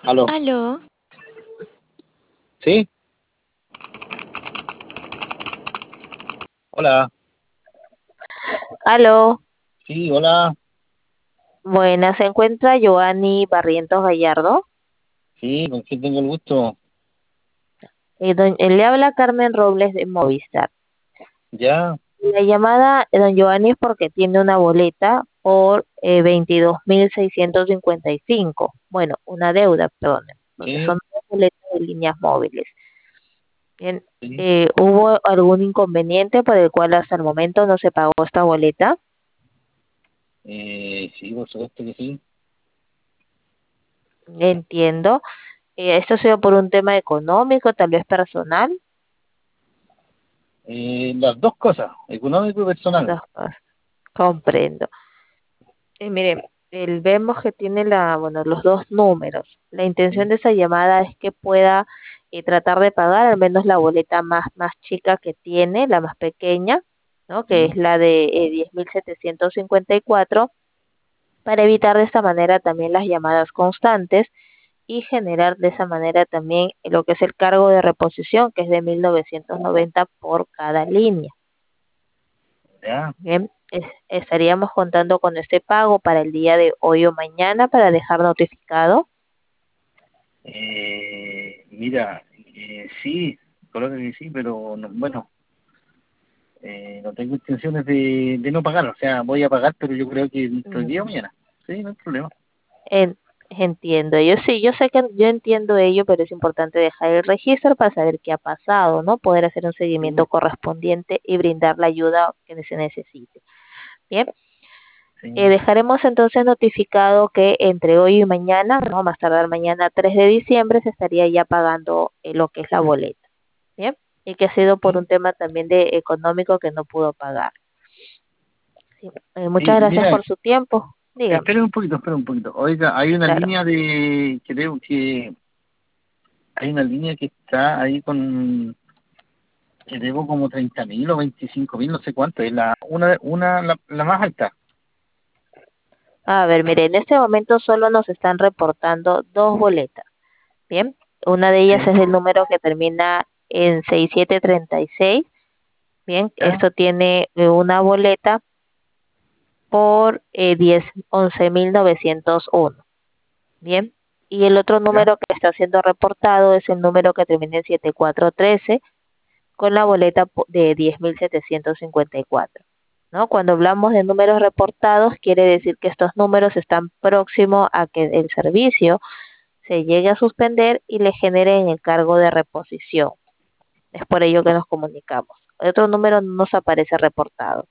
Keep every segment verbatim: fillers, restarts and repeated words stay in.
Aló. Aló, ¿Sí? Hola. aló, Sí, hola. buenas, se encuentra Joanny Barrientos Gallardo. Sí, ¿con quién tengo el gusto? Eh, don- eh, le habla Carmen Robles de Movistar. Ya, La llamada, eh, don Joanny, es porque tiene una boleta por eh, veintidós mil seiscientos cincuenta y cinco. Bueno, una deuda, perdón, porque sí, son dos boletas de líneas móviles. Bien, sí. eh, ¿hubo algún inconveniente por el cual hasta el momento no se pagó esta boleta? Eh, sí, por supuesto que sí. Entiendo. Eh, ¿esto ha sido por un tema económico, tal vez personal? Eh, las dos cosas, económico y Las personal. dos cosas. Comprendo. Eh, mire, el, vemos que tiene la, bueno, los dos números. La intención Sí, de esa llamada es que pueda eh, tratar de pagar al menos la boleta más, más chica que tiene, la más pequeña, ¿no? Que es sí. la de eh, diez mil setecientos cincuenta y cuatro, para evitar de esta manera también las llamadas constantes y generar de esa manera también lo que es el cargo de reposición, que es de mil novecientos noventa por cada línea. Ya. Bien, es- estaríamos contando con este pago para el día de hoy o mañana para dejar notificado. Eh, mira, eh, sí, creo que sí, pero no- bueno, eh, no tengo intenciones de, de no pagar. O sea, voy a pagar, pero yo creo que entre hoy día o Mm, mañana. Sí, no hay problema. en- entiendo, yo sí, yo sé que yo entiendo ello, pero es importante dejar el registro para saber qué ha pasado, ¿no? Poder hacer un seguimiento Sí, correspondiente y brindar la ayuda que se necesite. Bien, eh, sí. dejaremos entonces notificado que entre hoy y mañana, no más tardar mañana tres de diciembre, se estaría ya pagando eh, lo que es la boleta. Bien, y que ha sido por un Sí. tema también de económico que no pudo pagar. Sí, eh, muchas Eh, gracias mira, por su tiempo. Dígame. esperen un poquito, esperen un poquito. Oiga, hay una Claro. línea de, creo que hay una línea que está ahí con, que debo como treinta mil o veinticinco mil, no sé cuánto, es la, una, una, la, la más alta. A ver, mire, en este momento solo nos están reportando dos boletas. Bien, una de ellas Sí, es el número que termina en seis siete tres seis. Bien, ya, esto tiene eh, una boleta por eh, diez, once mil novecientos uno. Bien, y el otro ya, número que está siendo reportado es el número que termina en siete cuatro uno tres, con la boleta po- de diez mil setecientos cincuenta y cuatro. ¿No? Cuando hablamos de números reportados, quiere decir que estos números están próximos a que el servicio se llegue a suspender y le generen el cargo de reposición. Es por ello que nos comunicamos. El otro número no nos aparece reportado.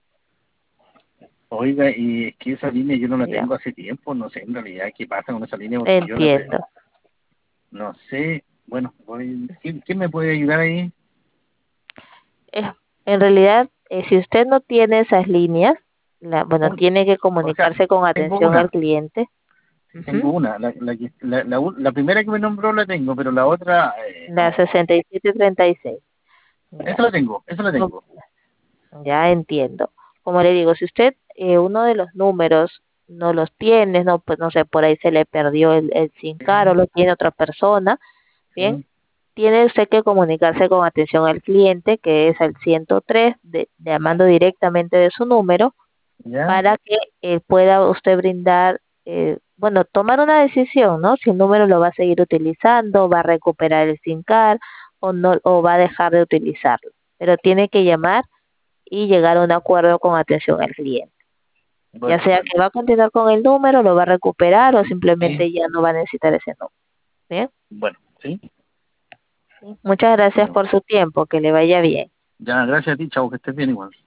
oiga, y es que esa línea yo no la Digamos. tengo hace tiempo, no sé en realidad qué pasa con esa línea porque yo la, pre- Entiendo. no sé, bueno, voy, ¿quién, quién me puede ayudar ahí? Es- en realidad, eh, si usted no tiene esas líneas, la, bueno, Un- tiene que o sea, comunicarse con tengo atención al una, cliente. sí, tengo Ujú. una, la, la, que- la, la, u- la primera que me nombró la tengo, pero la otra, eh, La no, sesenta y siete treinta y seis. esa Ya. la tengo, esa la No, tengo. ya entiendo. Como le digo, si usted eh, uno de los números no los tiene, no, pues no sé, por ahí se le perdió el, el SIM card o Sí, lo tiene otra persona, bien, sí, tiene usted que comunicarse con atención al cliente, que es al ciento tres, de, llamando directamente de su número, ya. para que eh, pueda usted brindar, eh, bueno, tomar una decisión, ¿no? Si el número lo va a seguir utilizando, va a recuperar el SIM card o no, o va a dejar de utilizarlo. Pero tiene que llamar y llegar a un acuerdo con atención al cliente. Ya Bueno, sea bueno, que va a continuar con el número, lo va a recuperar o sí, simplemente ya no va a necesitar ese número. ¿Bien? bueno, sí, Sí. Muchas gracias bueno. por su tiempo, que le vaya bien. Ya, gracias a ti, chao, que estés bien igual.